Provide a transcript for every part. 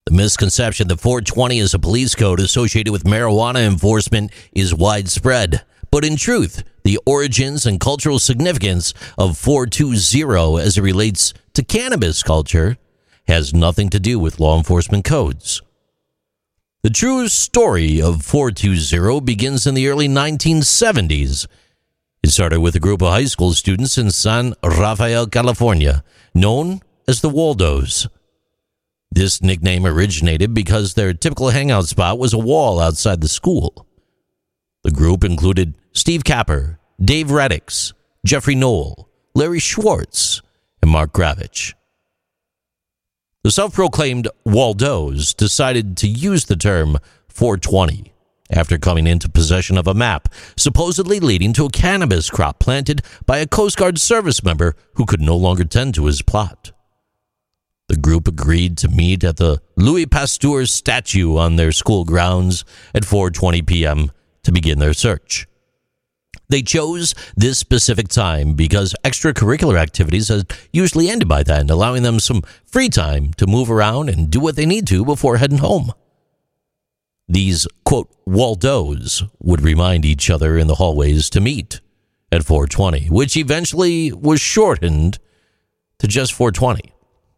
The misconception that 420 is a police code associated with marijuana enforcement is widespread. But in truth, the origins and cultural significance of 420 as it relates to cannabis culture has nothing to do with law enforcement codes. The true story of 420 begins in the early 1970s. It started with a group of high school students in San Rafael, California, known as the Waldos. This nickname originated because their typical hangout spot was a wall outside the school. The group included Steve Capper, Dave Reddix, Jeffrey Knoll, Larry Schwartz, and Mark Gravich. The self-proclaimed Waldos decided to use the term 420 after coming into possession of a map supposedly leading to a cannabis crop planted by a Coast Guard service member who could no longer tend to his plot. The group agreed to meet at the Louis Pasteur statue on their school grounds at 4:20 p.m. to begin their search. They chose this specific time because extracurricular activities had usually ended by then, allowing them some free time to move around and do what they need to before heading home. These, quote, Waldos would remind each other in the hallways to meet at 4:20, which eventually was shortened to just 4:20.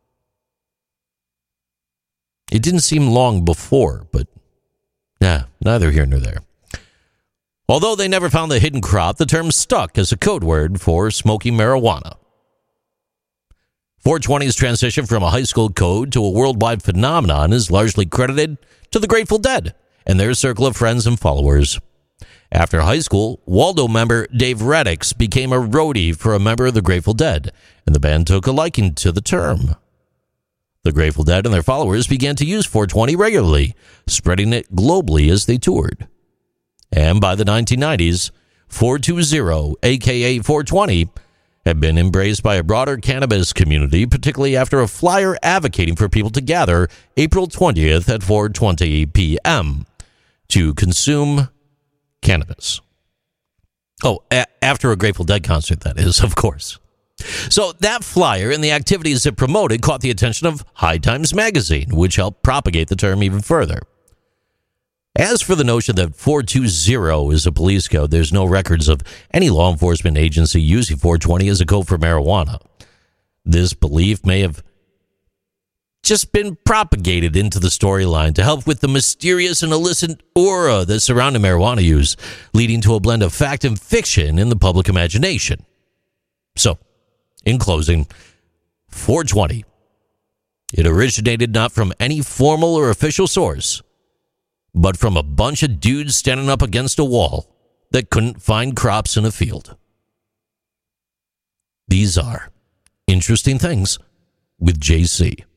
It didn't seem long before, but neither here nor there. Although they never found the hidden crop, the term stuck as a code word for smoking marijuana. 420's transition from a high school code to a worldwide phenomenon is largely credited to the Grateful Dead and their circle of friends and followers. After high school, Waldo member Dave Reddix became a roadie for a member of the Grateful Dead, and the band took a liking to the term. The Grateful Dead and their followers began to use 420 regularly, spreading it globally as they toured. And by the 1990s, 420, aka 420, had been embraced by a broader cannabis community, particularly after a flyer advocating for people to gather April 20th at 4:20 p.m. to consume cannabis. Oh, after a Grateful Dead concert, that is, of course. So that flyer and the activities it promoted caught the attention of High Times magazine, which helped propagate the term even further. As for the notion that 420 is a police code, there's no records of any law enforcement agency using 420 as a code for marijuana. This belief may have just been propagated into the storyline to help with the mysterious and illicit aura that surrounded marijuana use, leading to a blend of fact and fiction in the public imagination. So, in closing, 420. It originated not from any formal or official source, but from a bunch of dudes standing up against a wall that couldn't find crops in a field. These are Interesting Things with JC.